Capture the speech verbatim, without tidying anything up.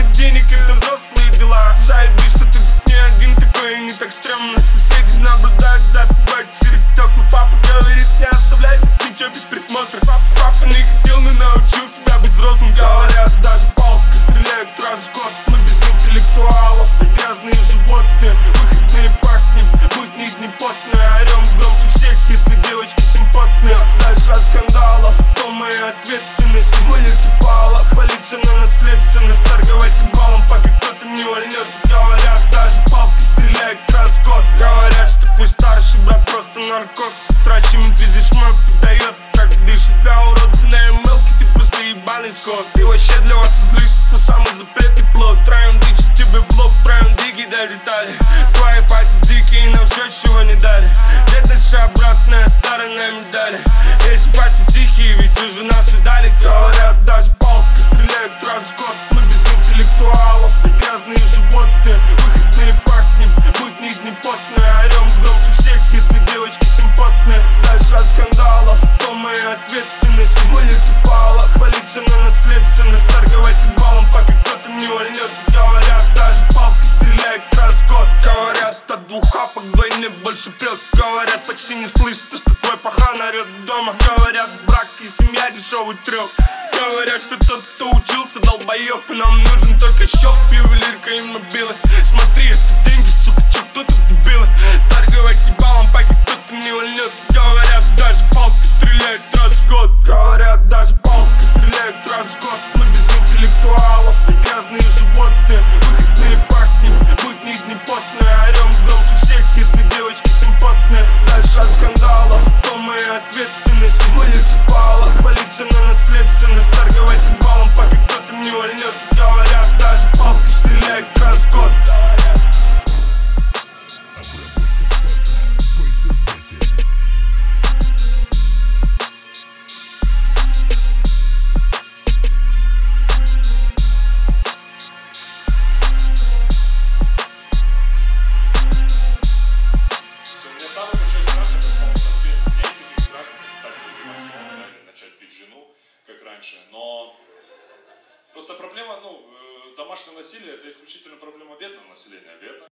нет денег, это взрослые дела. Шайб, что ты тут не один такой, и не так стрёмно. Соседи наблюдают за тобой через стекла. Папа говорит, не оставляй здесь ничего без присмотра. Папа, папа не хотел, но научил тебя быть взрослым. Говорят, даже палкой стреляют раз в год. Мы без интеллектуалов и грязные животные. Выходные пахнем, будни дни потные. Орем громче всех, если девочки симпотные. Дальше от скандалов, то моя ответственность. Муниципала, хвалиться на наследственность. Торговать балом, пока кто-то не вольнет. Говорят, даже палкой стреляют раз в год. Говорят, что твой старший брат просто наркот. Сестра чему ты здесь мой подает. Как дышит для урода на эмэлке, ты просто ебаный скот. Ты вообще для вас излишество, самый запретный плод. Троем дичь тебе в лоб, правим диги долетали. Твои пальцы дикие, нам все чего не дали. Бедность обратная сторона медали. Эти пальцы тихие, ведь уже нас видали. Говорят, даже палкой стреляют раз в год. Мы без интеллектуалов и грязные животные. Выходные пахнем, будни дни потные. Орем громче всех, если девочки симпотные. Дальше от скандалов, то моя ответственность. Муниципала, хвалиться на наследственность. Торговать балом, пока кто-то не вольнет. Говорят, даже палкой стреляют раз в год. Говорят, от двух хапок двойне больше прет. Говорят, почти не слышит, что твой пахан орет дома. Говорят, брак и семья дешевый трёх. Говорят, что тот, кто учился, долбоёб. И нам нужен только счёт, ювелирка и мобилы. Смотри, это деньги, сука, чё, кто тут дебилы? Торговать балом, пока кто-то не вольнет. Говорят, даже палкой стреляют раз в год. Говорят, даже палкой стреляют раз в год. Мы без интеллектуалов и грязные животные. Выходные пахнем, будни дни потные. Орем громче всех, если девочки симпотные. Дальше от скандалов, то моя ответственность. Муниципала, хвалиться на наследственность. Торговать балом, пока кто-то не вольнет. Говорят, даже палкой стреляют раз в год. Обработка баса по создателю. Мне самый большой страх это самостоятельно. У меня никаких страхов, кстати, максимально начать бить жену, как раньше. Но просто проблема, ну, домашнее насилие это исключительно проблема бедного населения, верно?